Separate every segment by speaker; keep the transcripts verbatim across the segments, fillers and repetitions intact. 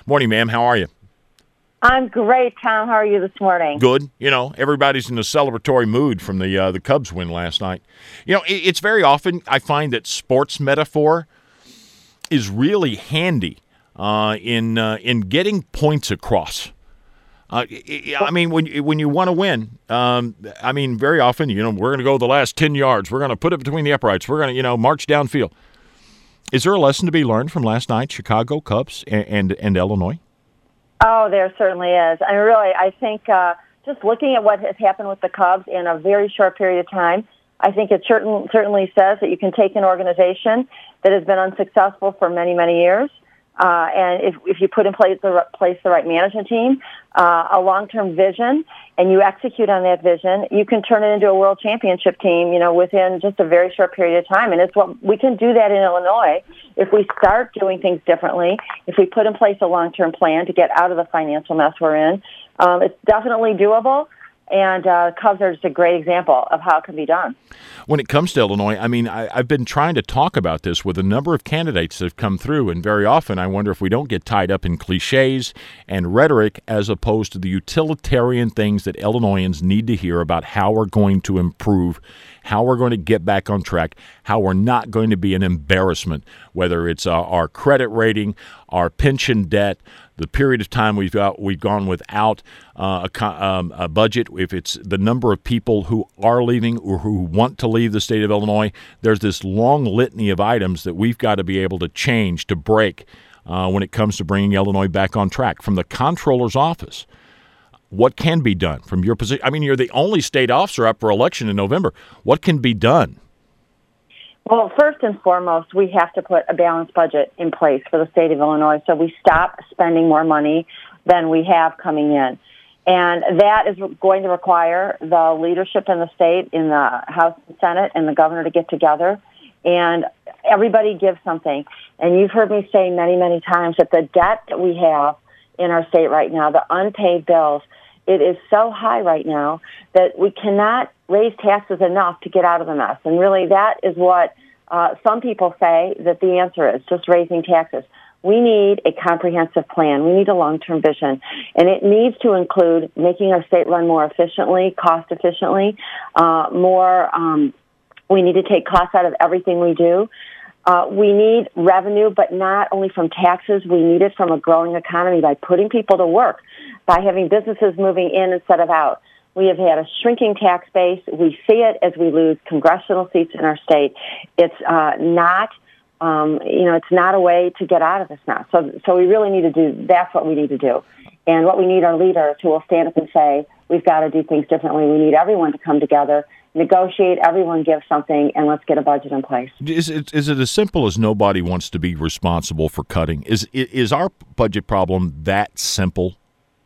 Speaker 1: Morning, ma'am. How are you?
Speaker 2: I'm great, Tom. How are you this morning?
Speaker 1: Good. You know, everybody's in a celebratory mood from the uh, the Cubs win last night. You know, it, it's very often I find that sports metaphor is really handy uh, in uh, in getting points across. Uh, I mean, when when you want to win, um, I mean, very often, you know, we're going to go the last ten yards. We're going to put it between the uprights. We're going to, you know, march downfield. Is there a lesson to be learned from last night, Chicago Cubs and and, and Illinois?
Speaker 2: Oh, there certainly is. I mean, really, I think uh, just looking at what has happened with the Cubs in a very short period of time, I think it certain, certainly says that you can take an organization that has been unsuccessful for many, many years, uh, and if, if you put in place the, place the right management team, uh, a long-term vision, and you execute on that vision, you can turn it into a world championship team, you know, within just a very short period of time. And it's what we can do that in Illinois if we start doing things differently, if we put in place a long-term plan to get out of the financial mess we're in. Um, it's definitely doable. And uh, Cubs are just a great example of how it can be done.
Speaker 1: When it comes to Illinois, I mean, I, I've been trying to talk about this with a number of candidates that have come through, and very often I wonder if we don't get tied up in cliches and rhetoric as opposed to the utilitarian things that Illinoisans need to hear about how we're going to improve, how we're going to get back on track, how we're not going to be an embarrassment, whether it's uh, our credit rating, our pension debt, the period of time we've got we've gone without uh, a, um, a budget, if it's the number of people who are leaving or who want to leave the state of Illinois, there's this long litany of items that we've got to be able to change, to break uh, when it comes to bringing Illinois back on track. From the comptroller's office, what can be done from your position? I mean, you're the only state officer up for election in November. What can be done?
Speaker 2: Well, first and foremost, we have to put a balanced budget in place for the state of Illinois so we stop spending more money than we have coming in. And that is going to require the leadership in the state, in the House and Senate, and the governor to get together and everybody give something. And you've heard me say many, many times that the debt that we have in our state right now, the unpaid bills, it is so high right now that we cannot raise taxes enough to get out of the mess. And really that is what uh, some people say that the answer is, just raising taxes. We need a comprehensive plan. We need a long-term vision. And it needs to include making our state run more efficiently, cost efficiently, uh, more, um, we need to take costs out of everything we do. Uh, we need revenue, but not only from taxes. We need it from a growing economy by putting people to work, by having businesses moving in instead of out. We have had a shrinking tax base. We see it as we lose congressional seats in our state. It's uh, not, um, you know, it's not a way to get out of this now. So, so we really need to do. That's what we need to do, and what we need are leaders who will stand up and say, "We've got to do things differently." We need everyone to come together, negotiate. Everyone give something, and let's get a budget in place.
Speaker 1: Is it is it as simple as nobody wants to be responsible for cutting? Is is our budget problem that simple?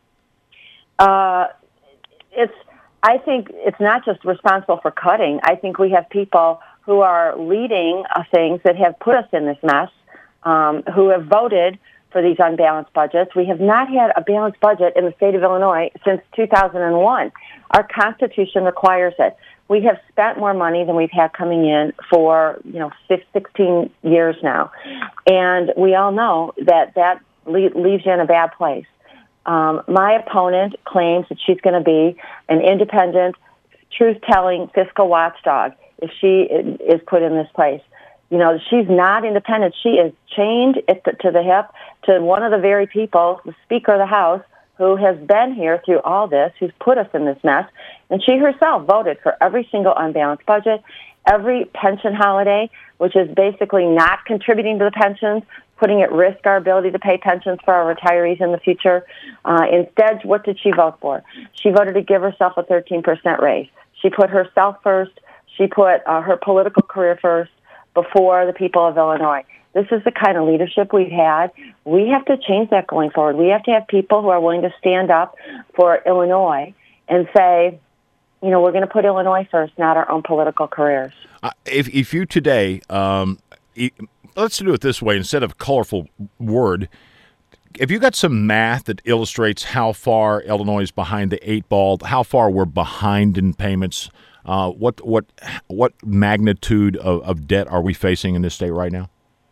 Speaker 2: Uh, it's. I think it's not just responsible for cutting. I think we have people who are leading uh, things that have put us in this mess, um, who have voted for these unbalanced budgets. We have not had a balanced budget in the state of Illinois since two thousand one. Our Constitution requires it. We have spent more money than we've had coming in for, you know, sixteen years now. And we all know that that le- leaves you in a bad place. Um, my opponent claims that she's going to be an independent, truth-telling fiscal watchdog if she is put in this place. You know, she's not independent. She is chained at the, to the hip to one of the very people, the Speaker of the House, who has been here through all this, who's put us in this mess. And she herself voted for every single unbalanced budget, every pension holiday, which is basically not contributing to the pensions, putting at risk our ability to pay pensions for our retirees in the future. Uh, instead, what did she vote for? She voted to give herself a thirteen percent raise. She put herself first. She put uh, her political career first before the people of Illinois. This is the kind of leadership we've had. We have to change that going forward. We have to have people who are willing to stand up for Illinois and say, you know, we're going to put Illinois first, not our own political careers.
Speaker 1: Uh, if, if you today, um, let's do it this way, instead of a colorful word, have you got some math that illustrates how far Illinois is behind the eight ball, how far we're behind in payments? Uh, what what what magnitude of, of debt are we facing in this state right now?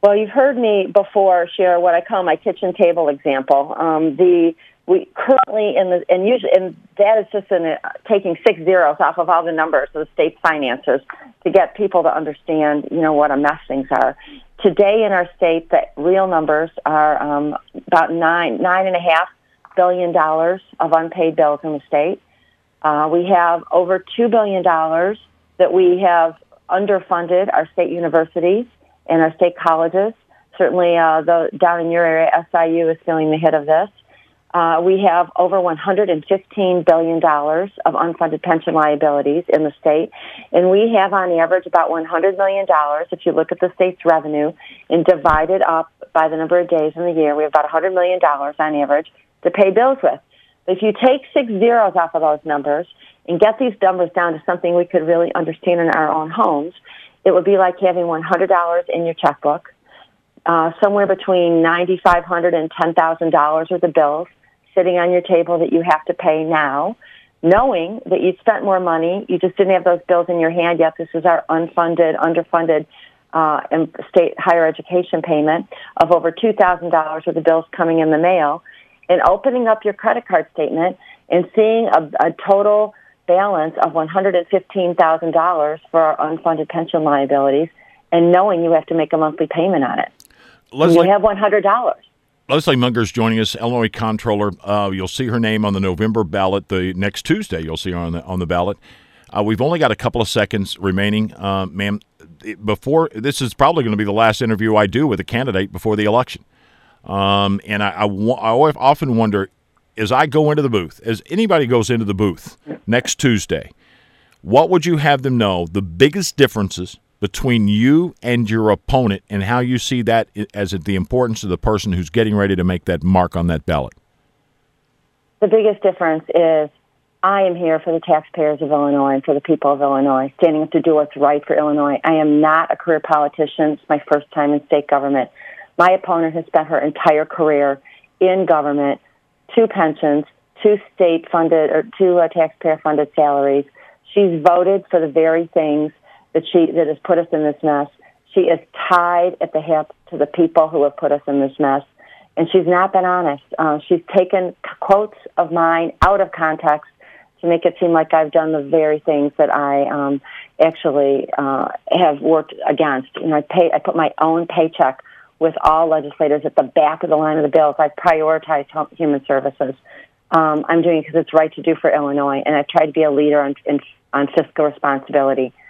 Speaker 2: Well, you've heard me before share what I call my kitchen table example. Um, the we currently in the and usually and that is just in a, taking six zeros off of all the numbers of the state financiers to get people to understand, you know, what a mess things are. Today in our state, the real numbers are um, about nine nine and a half billion dollars of unpaid bills in the state. Uh, we have over two billion dollars that we have underfunded our state universities and our state colleges. Certainly, uh, the, down in your area, S I U is feeling the hit of this. Uh, we have over one hundred fifteen billion dollars of unfunded pension liabilities in the state, and we have on average about one hundred million dollars, if you look at the state's revenue, and divide it up by the number of days in the year, we have about one hundred million dollars on average to pay bills with. But if you take six zeros off of those numbers and get these numbers down to something we could really understand in our own homes, it would be like having one hundred dollars in your checkbook, uh, somewhere between nine thousand five hundred dollars and ten thousand dollars worth of bills sitting on your table that you have to pay now, knowing that you spent more money, you just didn't have those bills in your hand yet. This is our unfunded, underfunded uh, state higher education payment of over two thousand dollars worth of bills coming in the mail, and opening up your credit card statement and seeing a, a total balance of one hundred fifteen thousand dollars for our unfunded pension liabilities, and knowing you have to make a monthly payment on it.
Speaker 1: Leslie,
Speaker 2: you have one hundred dollars.
Speaker 1: Leslie Munger's joining us, Illinois Comptroller. Uh, you'll see her name on the November ballot. The next Tuesday, you'll see her on the on the ballot. Uh, we've only got a couple of seconds remaining, uh, ma'am. Before this is probably going to be the last interview I do with a candidate before the election, um, and I, I, I often wonder, as I go into the booth, as anybody goes into the booth next Tuesday, what would you have them know the biggest differences between you and your opponent, and how you see that as the importance of the person who's getting ready to make that mark on that ballot?
Speaker 2: The biggest difference is I am here for the taxpayers of Illinois and for the people of Illinois, standing up to do what's right for Illinois. I am not a career politician. It's my first time in state government. My opponent has spent her entire career in government, two pensions, two state-funded or two uh, taxpayer-funded salaries. She's voted for the very things that she that has put us in this mess. She is tied at the hip to the people who have put us in this mess, and she's not been honest. Uh, she's taken quotes of mine out of context to make it seem like I've done the very things that I um, actually uh, have worked against. You know, I pay. I put my own paycheck with all legislators at the back of the line of the bills. I prioritize human services. Um, I'm doing it because it's right to do for Illinois, and I've tried to be a leader on, in, on fiscal responsibility.